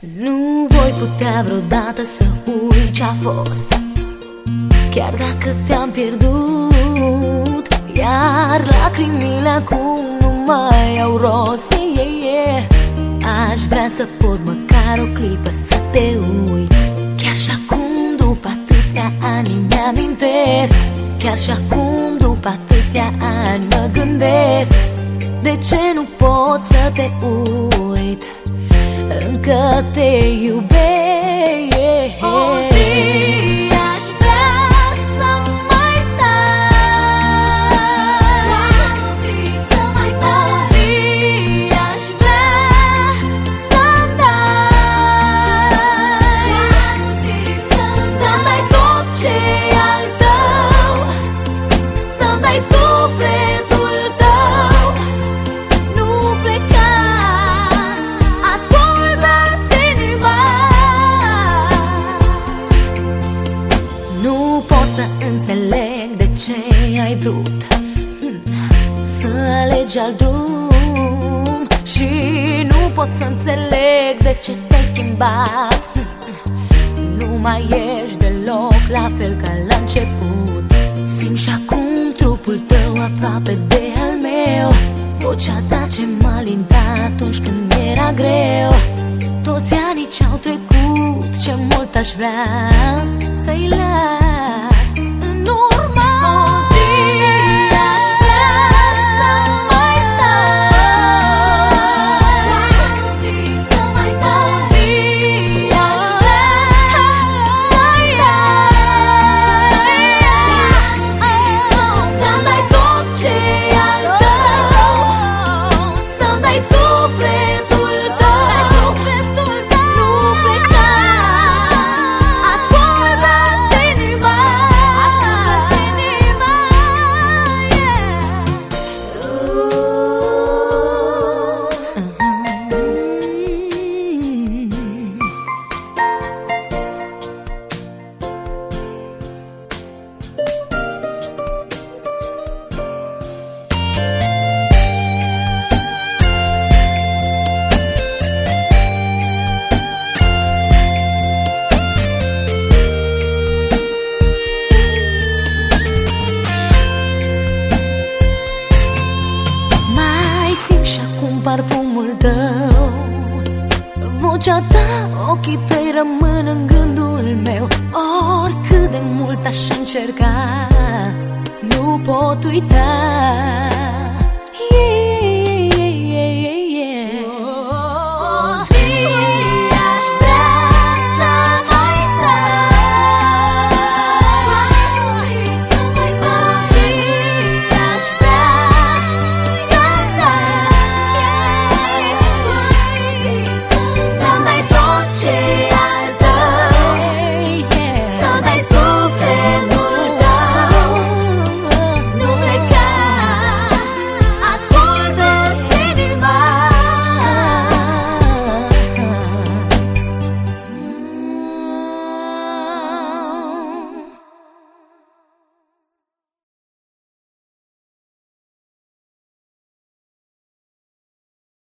Nu voi putea vreodată să uit ce-a fost, chiar dacă te-am pierdut. Iar lacrimile acum nu mai au rost. Aș vrea să pot măcar o clipă să te uit. Chiar și acum, după atâția ani, mi-amintesc. Chiar și acum, după atâția ani, mă gândesc: de ce nu pot să te uit? Încă te iubesc. O zi aș vrea să mai stai, o zi să mai stai, o zi aș vrea să-mi dai, o zi să-mi dai tot ce-i al tău, să-mi dai sufletul tău. Nu pleca, nu pot să înțeleg de ce ai vrut să alegi alt drum, și nu pot să înțeleg de ce te-ai schimbat. Nu mai ești deloc la fel ca la început. Simt și acum trupul tău aproape de al meu, vocea ta ce mă alinta atunci când era greu. Toți anii ce-au trecut, ce mult aș vrea să-i las în urmă. O zi aș vrea să mai stai, o zi să mai stai, o zi aș vrea să-i dai, să-mi dai tot ce-i al tău, să-mi dai sufletul tău. Parfumul tău, vocea ta, ochii tăi rămân în gândul meu. Oricât de mult aș încerca, nu pot uita.